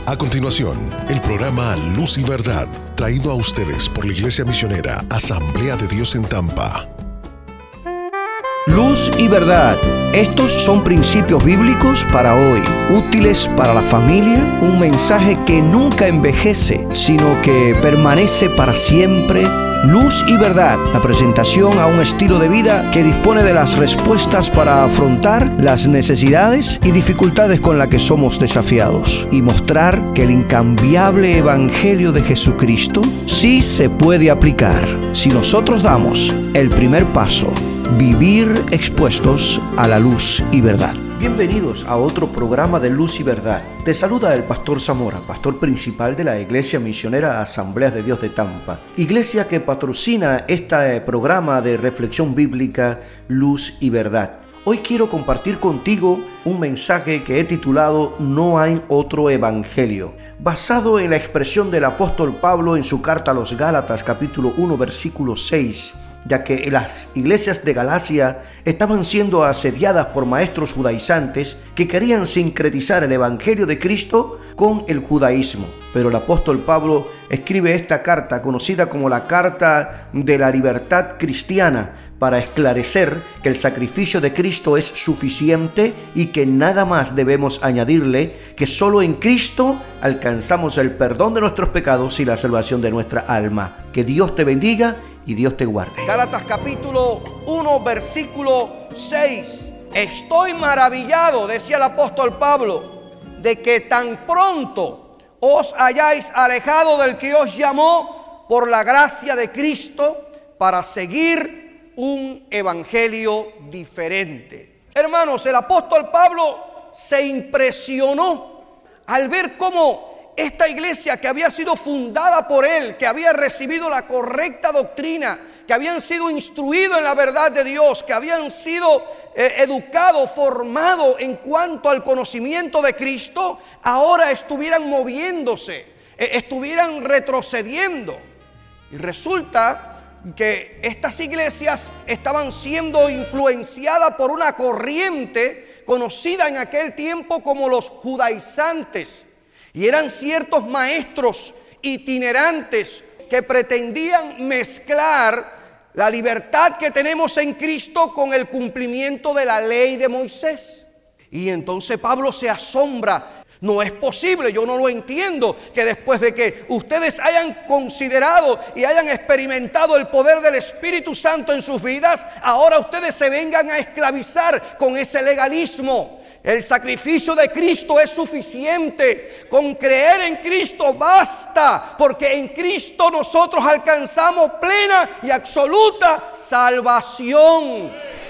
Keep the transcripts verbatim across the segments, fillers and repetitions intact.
A continuación, el programa Luz y Verdad, traído a ustedes por la Iglesia Misionera Asamblea de Dios en Tampa. Luz y Verdad. Estos son principios bíblicos para hoy, útiles para la familia, un mensaje que nunca envejece, sino que permanece para siempre. Luz y Verdad, la presentación a un estilo de vida que dispone de las respuestas para afrontar las necesidades y dificultades con las que somos desafiados y mostrar que el incambiable Evangelio de Jesucristo sí se puede aplicar si nosotros damos el primer paso: vivir expuestos a la luz y verdad. Bienvenidos a otro programa de Luz y Verdad. Te saluda el Pastor Zamora, pastor principal de la Iglesia Misionera Asamblea de Dios de Tampa, iglesia que patrocina este programa de reflexión bíblica Luz y Verdad. Hoy quiero compartir contigo un mensaje que he titulado No hay otro evangelio, basado en la expresión del apóstol Pablo en su carta a los Gálatas, capítulo uno, versículo seis, ya que las iglesias de Galacia estaban siendo asediadas por maestros judaizantes que querían sincretizar el evangelio de Cristo con el judaísmo. Pero el apóstol Pablo escribe esta carta, conocida como la Carta de la Libertad Cristiana, para esclarecer que el sacrificio de Cristo es suficiente y que nada más debemos añadirle, que solo en Cristo alcanzamos el perdón de nuestros pecados y la salvación de nuestra alma. Que Dios te bendiga y Dios te guarde. Gálatas capítulo uno, versículo seis. Estoy maravillado, decía el apóstol Pablo, de que tan pronto os hayáis alejado del que os llamó por la gracia de Cristo para seguir un evangelio diferente. Hermanos, el apóstol Pablo se impresionó al ver cómo esta iglesia, que había sido fundada por él, que había recibido la correcta doctrina, que habían sido instruidos en la verdad de Dios, que habían sido eh, educados, formados en cuanto al conocimiento de Cristo, ahora estuvieran moviéndose, eh, estuvieran retrocediendo. Y resulta que estas iglesias estaban siendo influenciadas por una corriente conocida en aquel tiempo como los judaizantes. Y eran ciertos maestros itinerantes que pretendían mezclar la libertad que tenemos en Cristo con el cumplimiento de la ley de Moisés. Y entonces Pablo se asombra. No es posible, yo no lo entiendo, que después de que ustedes hayan considerado y hayan experimentado el poder del Espíritu Santo en sus vidas, ahora ustedes se vengan a esclavizar con ese legalismo. El sacrificio de Cristo es suficiente. Con creer en Cristo basta, porque en Cristo nosotros alcanzamos plena y absoluta salvación.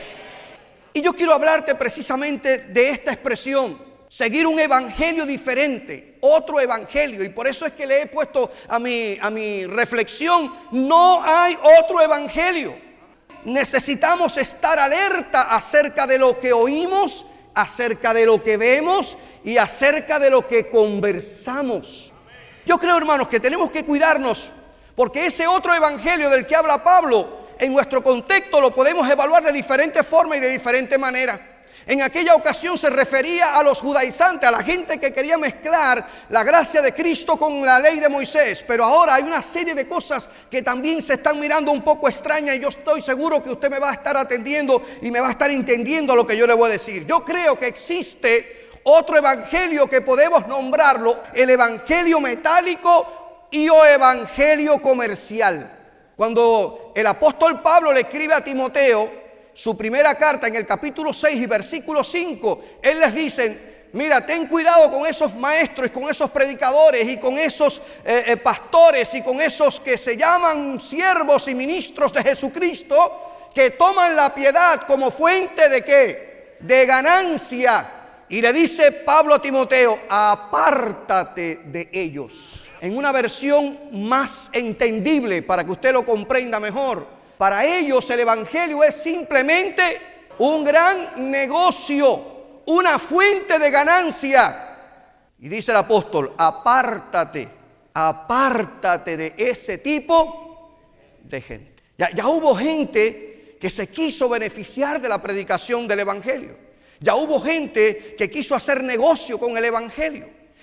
Y yo quiero hablarte precisamente de esta expresión: seguir un evangelio diferente, otro evangelio. Y por eso es que le he puesto a mi, a mi reflexión: no hay otro evangelio. Necesitamos estar alerta acerca de lo que oímos, acerca de lo que vemos y acerca de lo que conversamos. Yo creo, hermanos, que tenemos que cuidarnos, porque ese otro evangelio del que habla Pablo, en nuestro contexto lo podemos evaluar de diferentes formas y de diferentes maneras. En aquella ocasión se refería a los judaizantes, a la gente que quería mezclar la gracia de Cristo con la ley de Moisés. Pero ahora hay una serie de cosas que también se están mirando un poco extrañas, y yo estoy seguro que usted me va a estar atendiendo y me va a estar entendiendo lo que yo le voy a decir. Yo creo que existe otro evangelio que podemos nombrarlo el evangelio metálico y o evangelio comercial. Cuando el apóstol Pablo le escribe a Timoteo su primera carta, en el capítulo seis y versículo cinco, él les dice: mira, ten cuidado con esos maestros y con esos predicadores y con esos eh, eh, pastores y con esos que se llaman siervos y ministros de Jesucristo, que toman la piedad como fuente de ¿qué? De ganancia. Y le dice Pablo a Timoteo: apártate de ellos. En una versión más entendible para que usted lo comprenda mejor, para ellos el evangelio es simplemente un gran negocio, una fuente de ganancia. Y dice el apóstol: apártate, apártate de ese tipo de gente. Ya, ya hubo gente que se quiso beneficiar de la predicación del evangelio. Ya hubo gente que quiso hacer negocio con el evangelio.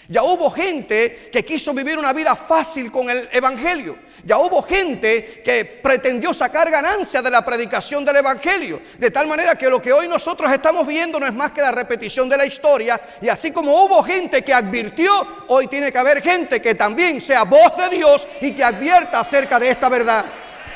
Ya hubo gente que quiso vivir una vida fácil con el evangelio. Ya hubo gente que pretendió sacar ganancia de la predicación del evangelio. De tal manera que lo que hoy nosotros estamos viendo no es más que la repetición de la historia. Y así como hubo gente que advirtió, hoy tiene que haber gente que también sea voz de Dios y que advierta acerca de esta verdad.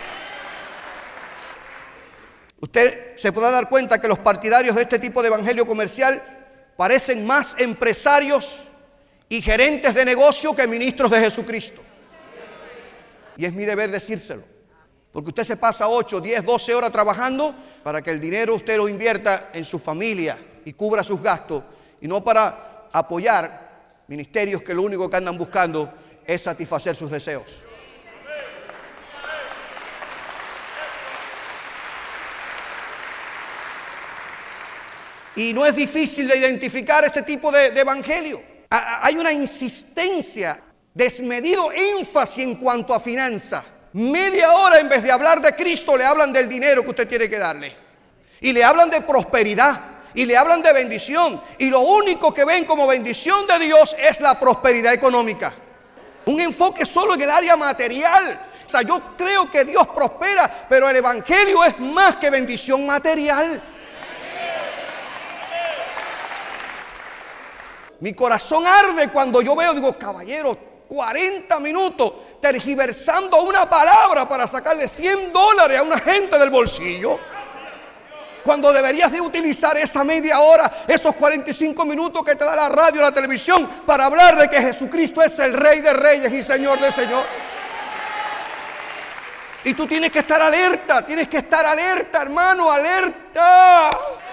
Usted se puede dar cuenta que los partidarios de este tipo de evangelio comercial parecen más empresarios y gerentes de negocio que ministros de Jesucristo. Y es mi deber decírselo, porque usted se pasa ocho, diez, doce horas trabajando para que el dinero usted lo invierta en su familia y cubra sus gastos, y no para apoyar ministerios que lo único que andan buscando es satisfacer sus deseos. Y no es difícil de identificar este tipo de, de evangelio. Hay una insistencia, desmedido énfasis en cuanto a finanzas. Media hora en vez de hablar de Cristo le hablan del dinero que usted tiene que darle. Y le hablan de prosperidad. Y le hablan de bendición. Y lo único que ven como bendición de Dios es la prosperidad económica. Un enfoque solo en el área material. O sea, yo creo que Dios prospera, pero el evangelio es más que bendición material. Mi corazón arde cuando yo veo, digo, caballero, cuarenta minutos tergiversando una palabra para sacarle cien dólares a una gente del bolsillo. Cuando deberías de utilizar esa media hora, esos cuarenta y cinco minutos que te da la radio y la televisión para hablar de que Jesucristo es el Rey de Reyes y Señor de Señores. Y tú tienes que estar alerta, tienes que estar alerta, hermano, alerta.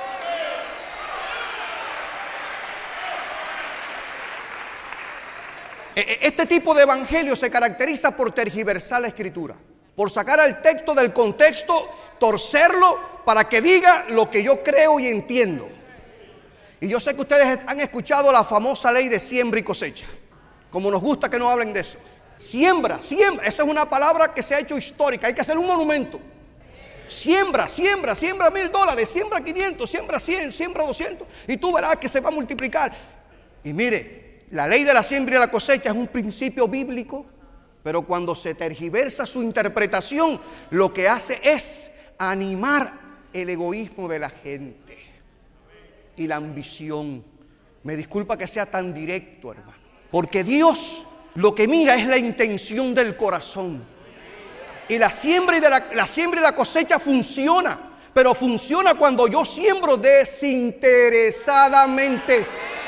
Este tipo de evangelio se caracteriza por tergiversar la escritura, por sacar al texto del contexto, torcerlo para que diga lo que yo creo y entiendo. Y yo sé que ustedes han escuchado la famosa ley de siembra y cosecha. Como nos gusta que no hablen de eso. Siembra, siembra, esa es una palabra que se ha hecho histórica, hay que hacer un monumento. Siembra, siembra, siembra mil dólares, siembra quinientos, siembra cien, siembra doscientos, y tú verás que se va a multiplicar. Y mire, la ley de la siembra y la cosecha es un principio bíblico, pero cuando se tergiversa su interpretación, lo que hace es animar el egoísmo de la gente y la ambición. Me disculpa que sea tan directo, hermano, porque Dios lo que mira es la intención del corazón. Y la siembra y, de la, la siembra y la cosecha funciona, pero funciona cuando yo siembro desinteresadamente.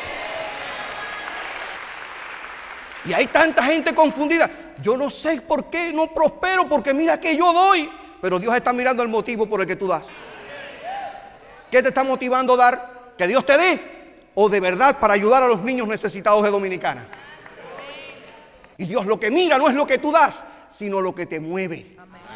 Y hay tanta gente confundida. Yo no sé por qué no prospero, porque mira que yo doy. Pero Dios está mirando el motivo por el que tú das. ¿Qué te está motivando a dar? ¿Que Dios te dé? ¿O de verdad para ayudar a los niños necesitados de Dominicana? Y Dios lo que mira no es lo que tú das, sino lo que te mueve.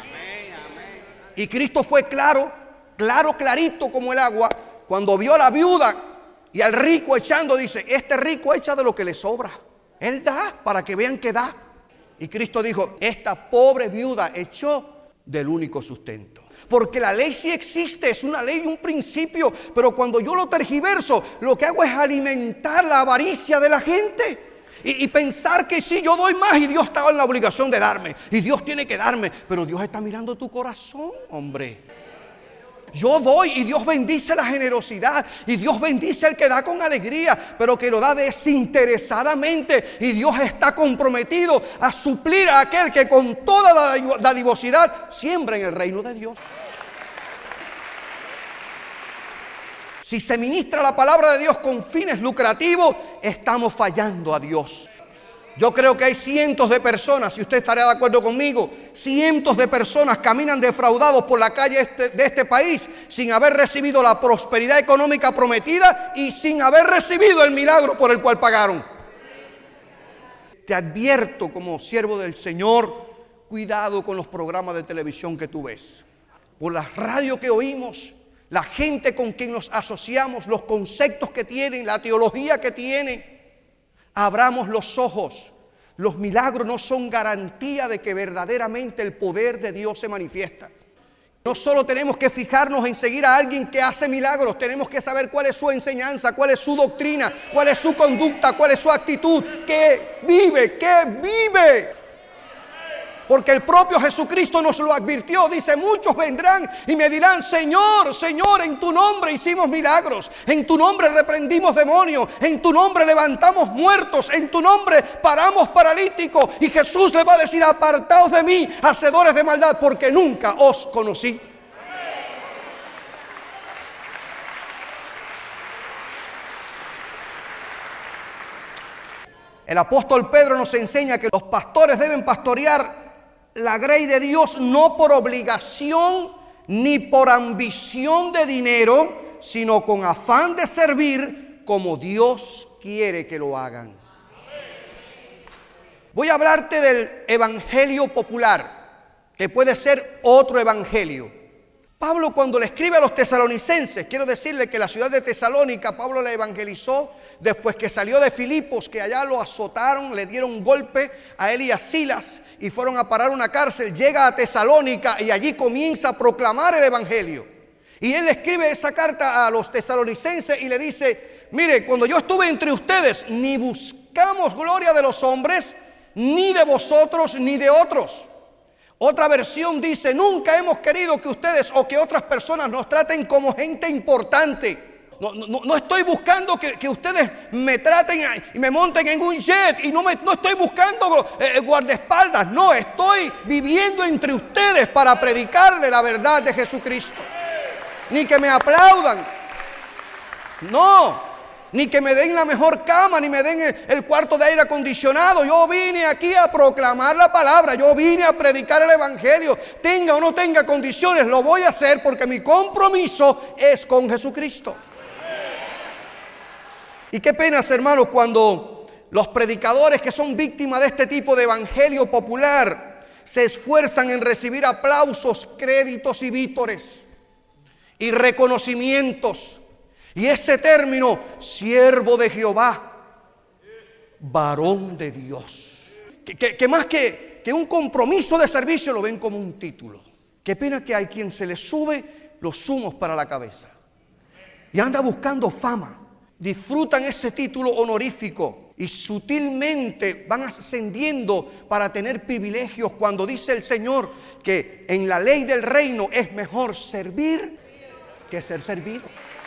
Y Cristo fue claro, claro, clarito como el agua, cuando vio a la viuda y al rico echando, dice, este rico echa de lo que le sobra. Él da para que vean que da. Y Cristo dijo, esta pobre viuda echó del único sustento. Porque la ley sí existe, es una ley y un principio, pero cuando yo lo tergiverso, lo que hago es alimentar la avaricia de la gente. Y, y pensar que sí, yo doy más y Dios está en la obligación de darme. Y Dios tiene que darme, pero Dios está mirando tu corazón, hombre. Yo doy y Dios bendice la generosidad y Dios bendice al que da con alegría, pero que lo da desinteresadamente, y Dios está comprometido a suplir a aquel que con toda dadivosidad siembra en el reino de Dios. Si se ministra la palabra de Dios con fines lucrativos, estamos fallando a Dios. Yo creo que hay cientos de personas, si usted estará de acuerdo conmigo, cientos de personas caminan defraudados por la calle este, de este país sin haber recibido la prosperidad económica prometida y sin haber recibido el milagro por el cual pagaron. Te advierto como siervo del Señor, cuidado con los programas de televisión que tú ves. Por la radio que oímos, la gente con quien nos asociamos, los conceptos que tienen, la teología que tienen. Abramos los ojos. Los milagros no son garantía de que verdaderamente el poder de Dios se manifiesta. No solo tenemos que fijarnos en seguir a alguien que hace milagros, tenemos que saber cuál es su enseñanza, cuál es su doctrina, cuál es su conducta, cuál es su actitud, que vive, que vive. Porque el propio Jesucristo nos lo advirtió. Dice, muchos vendrán y me dirán, Señor, Señor, en tu nombre hicimos milagros. En tu nombre reprendimos demonios. En tu nombre levantamos muertos. En tu nombre paramos paralíticos. Y Jesús le va a decir, apartaos de mí, hacedores de maldad, porque nunca os conocí. El apóstol Pedro nos enseña que los pastores deben pastorear la grey de Dios no por obligación ni por ambición de dinero, sino con afán de servir como Dios quiere que lo hagan. Voy a hablarte del evangelio popular, que puede ser otro evangelio. Pablo, cuando le escribe a los tesalonicenses, quiero decirle que la ciudad de Tesalónica, Pablo la evangelizó después que salió de Filipos, que allá lo azotaron, le dieron un golpe a él y a Silas y fueron a parar una cárcel. Llega a Tesalónica y allí comienza a proclamar el evangelio. Y él escribe esa carta a los tesalonicenses y le dice, mire, cuando yo estuve entre ustedes, ni buscamos gloria de los hombres, ni de vosotros, ni de otros. Otra versión dice, nunca hemos querido que ustedes o que otras personas nos traten como gente importante. No, no, no estoy buscando que, que ustedes me traten y me monten en un jet y no, me, no estoy buscando eh, guardaespaldas. No, estoy viviendo entre ustedes para predicarle la verdad de Jesucristo. Ni que me aplaudan. No. Ni que me den la mejor cama, ni me den el, el cuarto de aire acondicionado. Yo vine aquí a proclamar la palabra. Yo vine a predicar el evangelio. Tenga o no tenga condiciones, lo voy a hacer porque mi compromiso es con Jesucristo. Y qué penas, hermanos, cuando los predicadores que son víctimas de este tipo de evangelio popular se esfuerzan en recibir aplausos, créditos y vítores y reconocimientos. Y ese término, siervo de Jehová, varón de Dios, que, que, que más que, que un compromiso de servicio lo ven como un título. Qué pena que hay quien se le sube los humos para la cabeza y anda buscando fama. Disfrutan ese título honorífico y sutilmente van ascendiendo para tener privilegios, cuando dice el Señor que en la ley del reino es mejor servir que ser servido.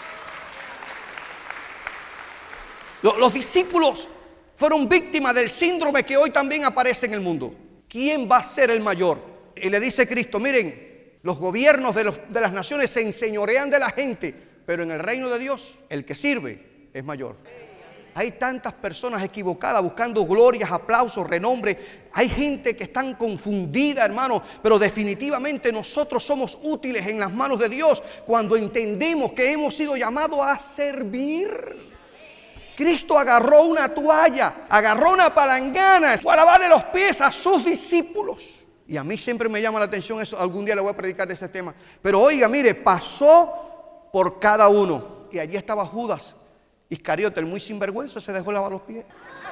Los discípulos fueron víctimas del síndrome que hoy también aparece en el mundo. ¿Quién va a ser el mayor? Y le dice Cristo, miren, los gobiernos de, los, de las naciones se enseñorean de la gente, pero en el reino de Dios, el que sirve es mayor. Hay tantas personas equivocadas buscando glorias, aplausos, renombre. Hay gente que están confundida, hermano, pero definitivamente nosotros somos útiles en las manos de Dios cuando entendemos que hemos sido llamados a servir. Cristo agarró una toalla, agarró una palangana, fue a lavarle los pies a sus discípulos. Y a mí siempre me llama la atención eso, algún día le voy a predicar de ese tema. Pero oiga, mire, pasó por cada uno. Y allí estaba Judas Iscariote, el muy sinvergüenza, se dejó lavar los pies.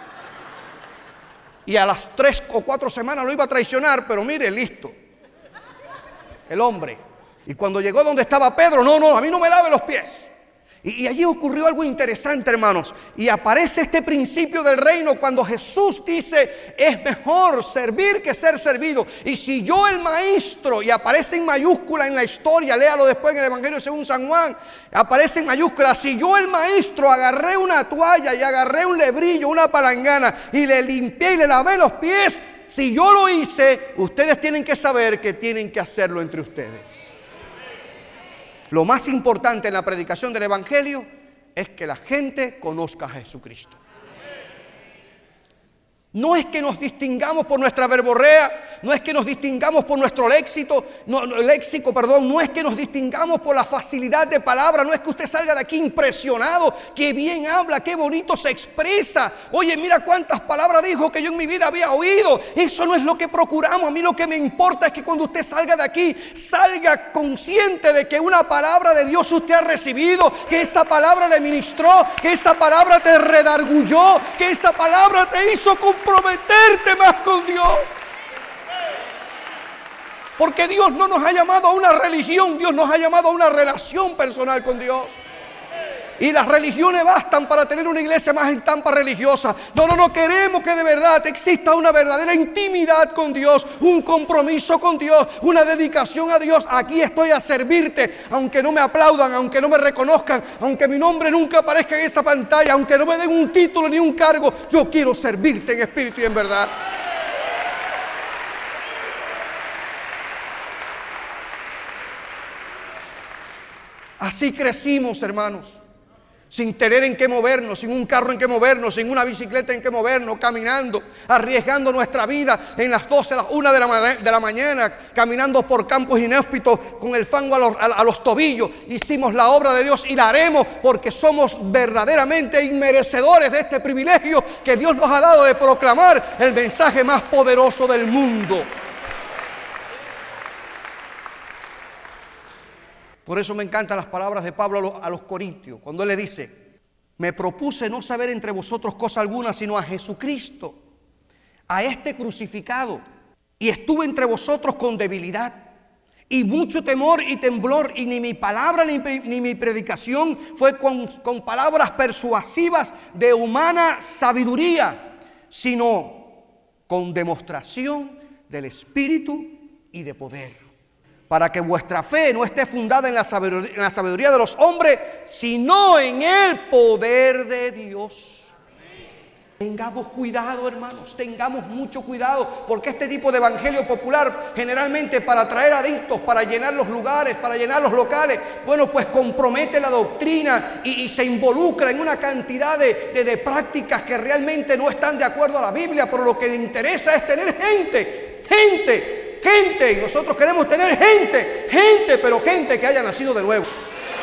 Y a las tres o cuatro semanas lo iba a traicionar, pero mire, listo. El hombre. Y cuando llegó donde estaba Pedro, no, no, a mí no me lave los pies. Y, y allí ocurrió algo interesante, hermanos. Y aparece este principio del reino cuando Jesús dice, es mejor servir que ser servido. Y si yo, el maestro, y aparece en mayúscula en la historia, léalo después en el Evangelio según San Juan, aparece en mayúscula, si yo, el maestro, agarré una toalla y agarré un lebrillo, una palangana, y le limpié y le lavé los pies, si yo lo hice, ustedes tienen que saber que tienen que hacerlo entre ustedes. Lo más importante en la predicación del evangelio es que la gente conozca a Jesucristo. No es que nos distingamos por nuestra verborrea, no es que nos distingamos por nuestro léxico, no, léxico, perdón, no es que nos distingamos por la facilidad de palabra, no es que usted salga de aquí impresionado, qué bien habla, qué bonito se expresa. Oye, mira cuántas palabras dijo que yo en mi vida había oído. Eso no es lo que procuramos. A mí lo que me importa es que cuando usted salga de aquí, salga consciente de que una palabra de Dios usted ha recibido, que esa palabra le ministró, que esa palabra te redargulló, que esa palabra te hizo comprometerte más con Dios. Porque Dios no nos ha llamado a una religión, Dios nos ha llamado a una relación personal con Dios. Y las religiones bastan para tener una iglesia más en tampa religiosa. No, no, no, queremos que de verdad exista una verdadera intimidad con Dios, un compromiso con Dios, una dedicación a Dios. Aquí estoy a servirte, aunque no me aplaudan, aunque no me reconozcan, aunque mi nombre nunca aparezca en esa pantalla, aunque no me den un título ni un cargo. Yo quiero servirte en espíritu y en verdad. Así crecimos, hermanos. Sin tener en qué movernos, sin un carro en qué movernos, sin una bicicleta en qué movernos, caminando, arriesgando nuestra vida en las doce, a las una de la, ma- de la mañana, caminando por campos inhóspitos con el fango a los, a, a los tobillos. Hicimos la obra de Dios y la haremos porque somos verdaderamente inmerecedores de este privilegio que Dios nos ha dado de proclamar el mensaje más poderoso del mundo. Por eso me encantan las palabras de Pablo a los, a los Corintios, cuando él le dice: me propuse no saber entre vosotros cosa alguna, sino a Jesucristo, a este crucificado, y estuve entre vosotros con debilidad, y mucho temor y temblor, y ni mi palabra ni, ni mi predicación fue con, con palabras persuasivas de humana sabiduría, sino con demostración del Espíritu y de poder, para que vuestra fe no esté fundada en la sabiduría, en la sabiduría de los hombres, sino en el poder de Dios. Tengamos cuidado, hermanos, tengamos mucho cuidado, porque este tipo de evangelio popular, generalmente para atraer adictos, para llenar los lugares, para llenar los locales, bueno, pues compromete la doctrina y, y se involucra en una cantidad de, de, de prácticas que realmente no están de acuerdo a la Biblia, pero lo que le interesa es tener gente, gente, gente, y nosotros queremos tener gente, gente, pero gente que haya nacido de nuevo.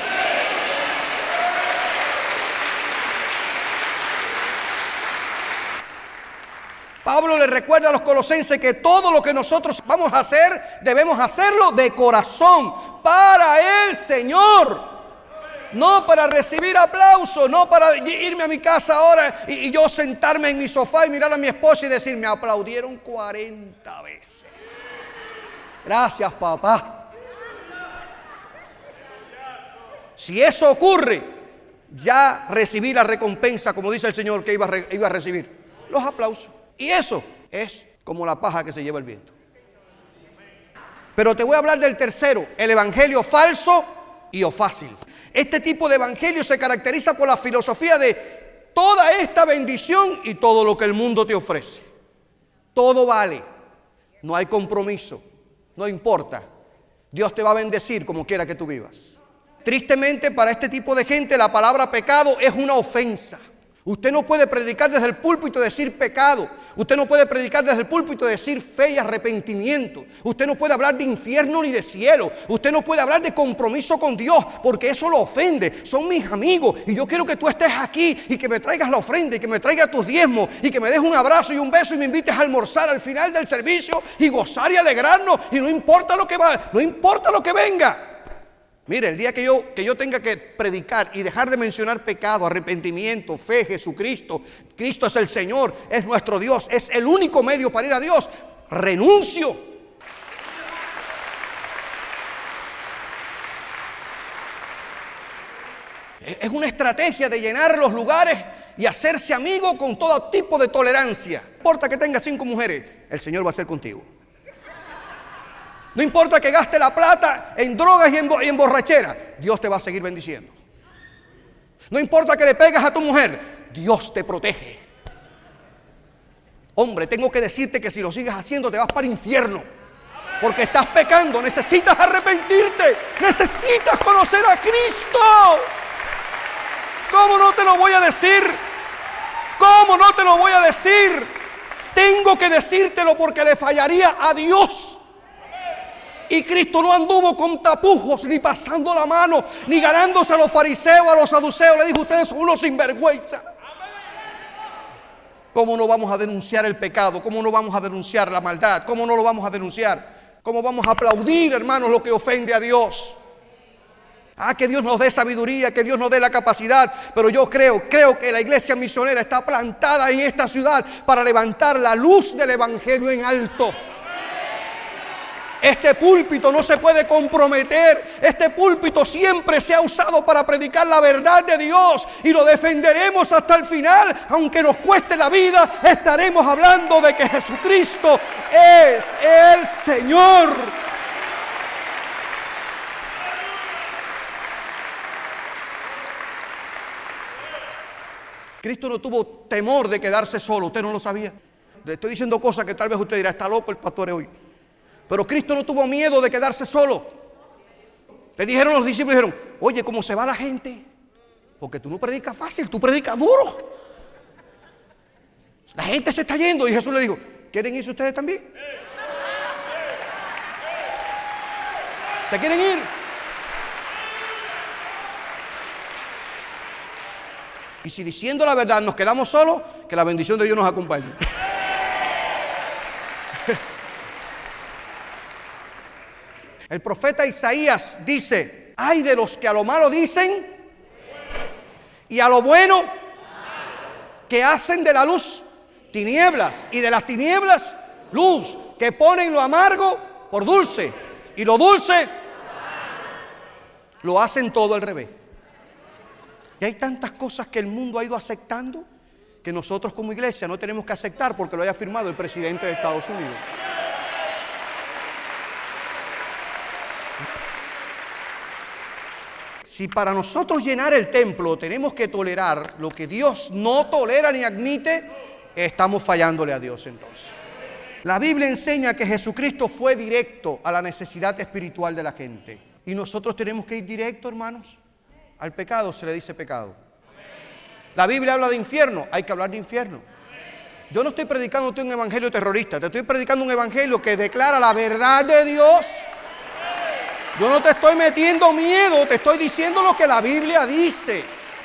Pablo le recuerda a los colosenses que todo lo que nosotros vamos a hacer, debemos hacerlo de corazón, para el Señor. No para recibir aplausos, no para irme a mi casa ahora y, y yo sentarme en mi sofá y mirar a mi esposa y decir: me aplaudieron cuarenta veces. Gracias, papá. Si eso ocurre, ya recibí la recompensa, como dice el Señor que iba a, re, iba a recibir, los aplausos. Y eso es como la paja que se lleva el viento. Pero te voy a hablar del tercero, el evangelio falso y o fácil. Este tipo de evangelio se caracteriza por la filosofía de toda esta bendición y todo lo que el mundo te ofrece. Todo vale, no hay compromiso. No importa, Dios te va a bendecir como quiera que tú vivas. Tristemente, para este tipo de gente la palabra pecado es una ofensa. Usted no puede predicar desde el púlpito y decir pecado. Usted no puede predicar desde el púlpito y decir fe y arrepentimiento. Usted no puede hablar de infierno ni de cielo. Usted no puede hablar de compromiso con Dios, porque eso lo ofende. Son mis amigos y yo quiero que tú estés aquí y que me traigas la ofrenda y que me traigas tus diezmos y que me des un abrazo y un beso y me invites a almorzar al final del servicio y gozar y alegrarnos, y no importa lo que va, no importa lo que venga. Mire, el día que yo, que yo tenga que predicar y dejar de mencionar pecado, arrepentimiento, fe, Jesucristo, Cristo es el Señor, es nuestro Dios, es el único medio para ir a Dios, renuncio. Es una estrategia de llenar los lugares y hacerse amigo con todo tipo de tolerancia. No importa que tengas cinco mujeres, el Señor va a ser contigo. No importa que gaste la plata en drogas y en, y en borrachera, Dios te va a seguir bendiciendo. No importa que le pegas a tu mujer, Dios te protege. Hombre, tengo que decirte que si lo sigues haciendo te vas para el infierno, porque estás pecando, necesitas arrepentirte, necesitas conocer a Cristo. ¿Cómo no te lo voy a decir? ¿Cómo no te lo voy a decir? Tengo que decírtelo porque le fallaría a Dios. Y Cristo no anduvo con tapujos, ni pasando la mano, ni ganándose a los fariseos, a los saduceos. Le dijo: ustedes son unos sinvergüenza. ¿Cómo no vamos a denunciar el pecado? ¿Cómo no vamos a denunciar la maldad? ¿Cómo no lo vamos a denunciar? ¿Cómo vamos a aplaudir, hermanos, lo que ofende a Dios? Ah, que Dios nos dé sabiduría, que Dios nos dé la capacidad. Pero yo creo, creo que la iglesia misionera está plantada en esta ciudad para levantar la luz del evangelio en alto. Este púlpito no se puede comprometer. Este púlpito siempre se ha usado para predicar la verdad de Dios y lo defenderemos hasta el final. Aunque nos cueste la vida, estaremos hablando de que Jesucristo es el Señor. Cristo no tuvo temor de quedarse solo. Usted no lo sabía. Le estoy diciendo cosas que tal vez usted dirá, está loco el pastor hoy. Pero Cristo no tuvo miedo de quedarse solo. Le dijeron los discípulos, dijeron, oye, ¿cómo se va la gente? Porque tú no predicas fácil, tú predicas duro. La gente se está yendo. Y Jesús le dijo, ¿quieren irse ustedes también? ¿Se quieren ir? Y si diciendo la verdad nos quedamos solos, que la bendición de Dios nos acompañe. El profeta Isaías dice, ay de los que a lo malo dicen y a lo bueno que hacen de la luz tinieblas y de las tinieblas luz, que ponen lo amargo por dulce y lo dulce lo hacen todo al revés. Y hay tantas cosas que el mundo ha ido aceptando que nosotros como iglesia no tenemos que aceptar porque lo haya firmado el presidente de Estados Unidos. Si para nosotros llenar el templo tenemos que tolerar lo que Dios no tolera ni admite, estamos fallándole a Dios entonces. La Biblia enseña que Jesucristo fue directo a la necesidad espiritual de la gente. Y nosotros tenemos que ir directo, hermanos. Al pecado se le dice pecado. La Biblia habla de infierno, hay que hablar de infierno. Yo no estoy predicándote un evangelio terrorista, te estoy predicando un evangelio que declara la verdad de Dios. Yo no te estoy metiendo miedo, te estoy diciendo lo que la Biblia dice.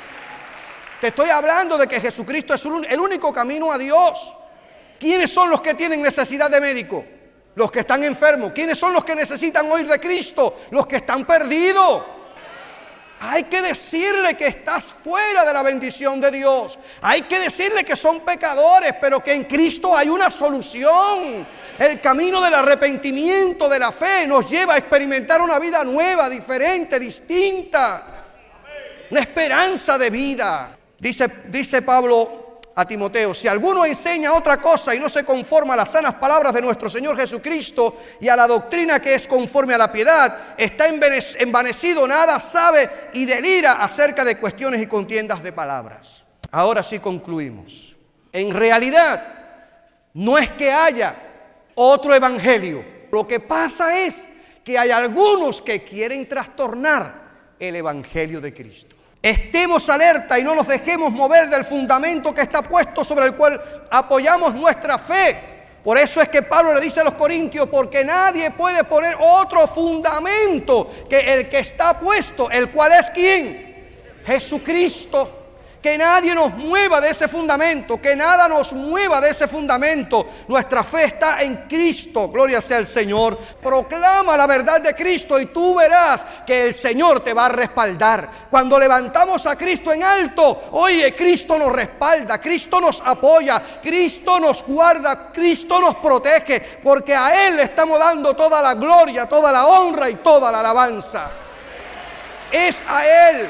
Te estoy hablando de que Jesucristo es el único camino a Dios. ¿Quiénes son los que tienen necesidad de médico? Los que están enfermos. ¿Quiénes son los que necesitan oír de Cristo? Los que están perdidos. Hay que decirle que estás fuera de la bendición de Dios. Hay que decirle que son pecadores, pero que en Cristo hay una solución. El camino del arrepentimiento, de la fe, nos lleva a experimentar una vida nueva, diferente, distinta. Una esperanza de vida. Dice, dice Pablo a Timoteo, si alguno enseña otra cosa y no se conforma a las sanas palabras de nuestro Señor Jesucristo y a la doctrina que es conforme a la piedad, está envanecido, nada sabe y delira acerca de cuestiones y contiendas de palabras. Ahora sí concluimos. En realidad, no es que haya otro evangelio. Lo que pasa es que hay algunos que quieren trastornar el evangelio de Cristo. Estemos alerta y no nos dejemos mover del fundamento que está puesto sobre el cual apoyamos nuestra fe. Por eso es que Pablo le dice a los corintios, porque nadie puede poner otro fundamento que el que está puesto, el cual es ¿quién? Jesucristo. Que nadie nos mueva de ese fundamento, que nada nos mueva de ese fundamento. Nuestra fe está en Cristo, gloria sea al Señor. Proclama la verdad de Cristo y tú verás que el Señor te va a respaldar. Cuando levantamos a Cristo en alto, oye, Cristo nos respalda, Cristo nos apoya, Cristo nos guarda, Cristo nos protege, porque a Él le estamos dando toda la gloria, toda la honra y toda la alabanza. Es a Él.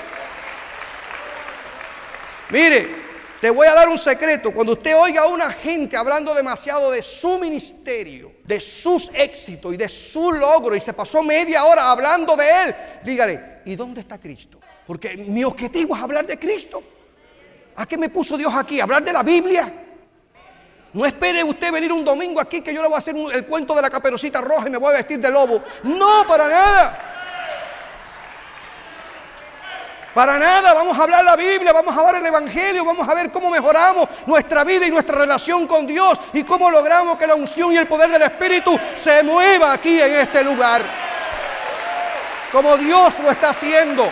Mire, te voy a dar un secreto. Cuando usted oiga a una gente hablando demasiado de su ministerio, de sus éxitos y de su logro, y se pasó media hora hablando de él, dígale, ¿y dónde está Cristo? Porque mi objetivo es hablar de Cristo. ¿A qué me puso Dios aquí? ¿Hablar de la Biblia? No espere usted venir un domingo aquí que yo le voy a hacer un, el cuento de la Caperucita Roja y me voy a vestir de lobo. No, para nada. Para nada, vamos a hablar la Biblia, vamos a hablar el Evangelio, vamos a ver cómo mejoramos nuestra vida y nuestra relación con Dios y cómo logramos que la unción y el poder del Espíritu se mueva aquí en este lugar. Como Dios lo está haciendo.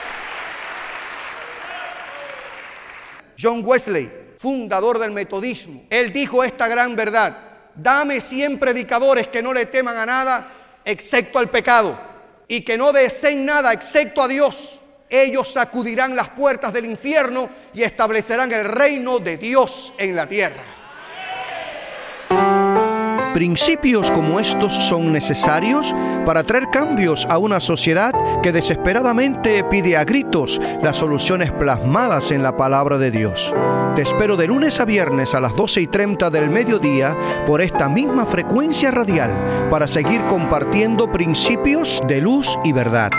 John Wesley, fundador del metodismo, él dijo esta gran verdad: dame cien predicadores que no le teman a nada excepto al pecado y que no deseen nada excepto a Dios. Ellos sacudirán las puertas del infierno y establecerán el reino de Dios en la tierra. Principios como estos son necesarios para traer cambios a una sociedad que desesperadamente pide a gritos las soluciones plasmadas en la palabra de Dios. Te espero de lunes a viernes a las doce y treinta del mediodía por esta misma frecuencia radial para seguir compartiendo principios de luz y verdad.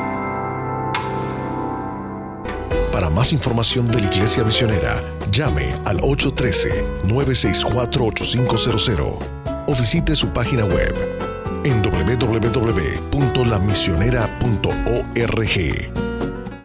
Para más información de la Iglesia Misionera, llame al ocho uno tres, nueve seis cuatro, ocho cinco cero cero o visite su página web en doble u doble u doble u punto la misionera punto org.